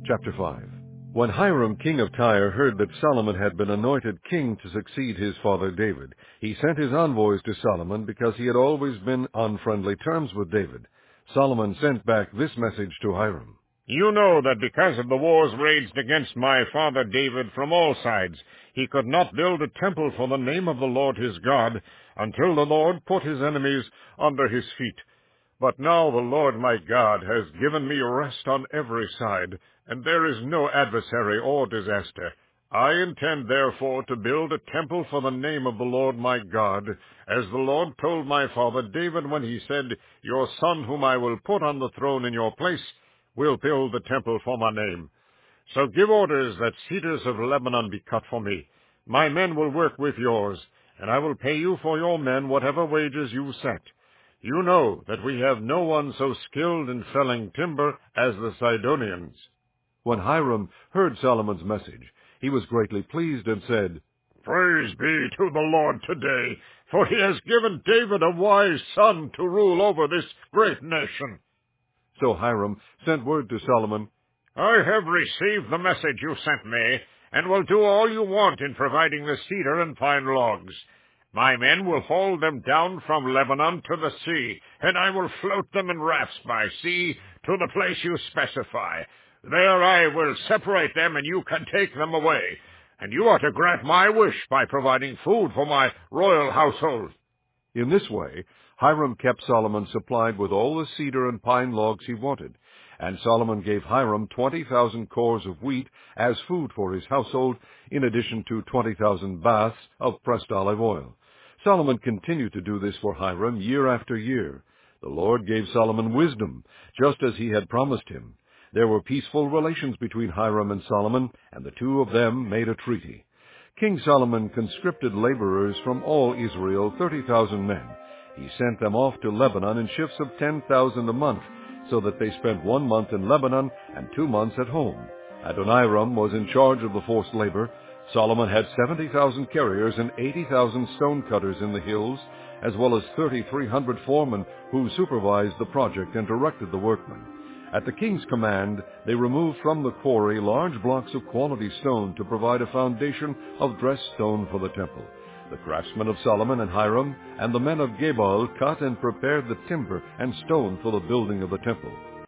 Chapter 5. When Hiram king of Tyre heard that Solomon had been anointed king to succeed his father David, he sent his envoys to Solomon because he had always been on friendly terms with David. Solomon sent back this message to Hiram. You know that because of the wars waged against my father David from all sides, he could not build a temple for the name of the Lord his God until the Lord put his enemies under his feet. But now the Lord my God has given me rest on every side, and there is no adversary or disaster. I intend therefore to build a temple for the name of the Lord my God, as the Lord told my father David when he said, Your son whom I will put on the throne in your place will build the temple for my name. So give orders that cedars of Lebanon be cut for me. My men will work with yours, and I will pay you for your men whatever wages you set. You know that we have no one so skilled in felling timber as the Sidonians. When Hiram heard Solomon's message, he was greatly pleased and said, Praise be to the Lord today, for he has given David a wise son to rule over this great nation. So Hiram sent word to Solomon, I have received the message you sent me, and will do all you want in providing the cedar and pine logs. My men will haul them down from Lebanon to the sea, and I will float them in rafts by sea to the place you specify. There I will separate them, and you can take them away. And you are to grant my wish by providing food for my royal household. In this way, Hiram kept Solomon supplied with all the cedar and pine logs he wanted, and Solomon gave Hiram 20,000 cores of wheat as food for his household, in addition to 20,000 baths of pressed olive oil. Solomon continued to do this for Hiram year after year. The Lord gave Solomon wisdom, just as he had promised him. There were peaceful relations between Hiram and Solomon, and the two of them made a treaty. King Solomon conscripted laborers from all Israel, 30,000 men. He sent them off to Lebanon in shifts of 10,000 a month, so that they spent 1 month in Lebanon and 2 months at home. Adoniram was in charge of the forced labor. Solomon had 70,000 carriers and 80,000 stone cutters in the hills, as well as 3,300 foremen who supervised the project and directed the workmen. At the king's command, they removed from the quarry large blocks of quality stone to provide a foundation of dressed stone for the temple. The craftsmen of Solomon and Hiram and the men of Gebal cut and prepared the timber and stone for the building of the temple.